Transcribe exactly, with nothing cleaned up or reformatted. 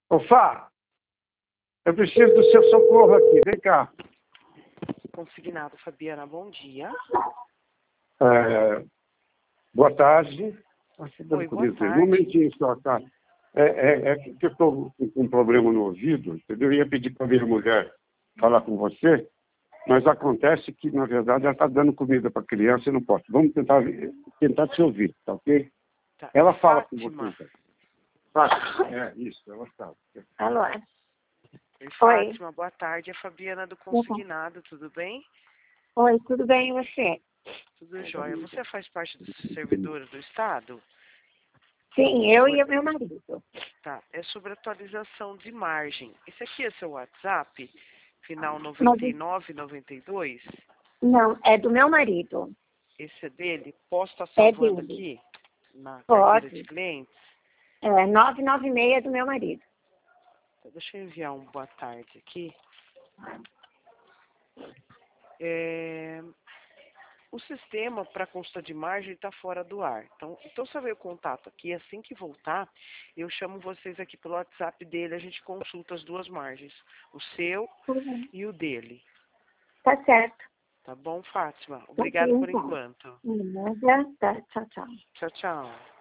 Ô, Fá, eu preciso do seu socorro aqui. Vem cá. Consignado, Fabiana, bom dia. É, boa tarde. Oi, boa tarde. Um momentinho só, tá? É, é, é que eu estou com um problema no ouvido, entendeu? Eu ia pedir para a minha mulher falar com você, mas acontece que, na verdade, ela está dando comida para a criança e não posso. Vamos tentar, tentar te ouvir, tá ok? Tá. Ela fala Fátima. com você. Fátima. É, isso, ela fala. Alô? Oi, Fátima, boa tarde. É a Fabiana do Consignado, tudo bem? Oi, tudo bem e você? Tudo jóia. Você faz parte dos servidores do Estado? Sim, eu e o meu marido. Tá. É sobre atualização de margem. Esse aqui é seu WhatsApp? Final noventa e nove, noventa e dois? Não, é do meu marido. Esse é dele? Posso estar É salvando dele. aqui? Na Pode. carteira de clientes? É nove nove seis do meu marido. Deixa eu enviar um boa tarde aqui. É, o sistema para consulta de margem está fora do ar. Então, então, se eu ver o contato aqui, assim que voltar, eu chamo vocês aqui pelo WhatsApp dele, a gente consulta as duas margens. O seu Uhum. e o dele. Tá certo. Tá bom, Fátima? Obrigada por enquanto. Nada. Tá, tchau, tchau. Tchau, tchau.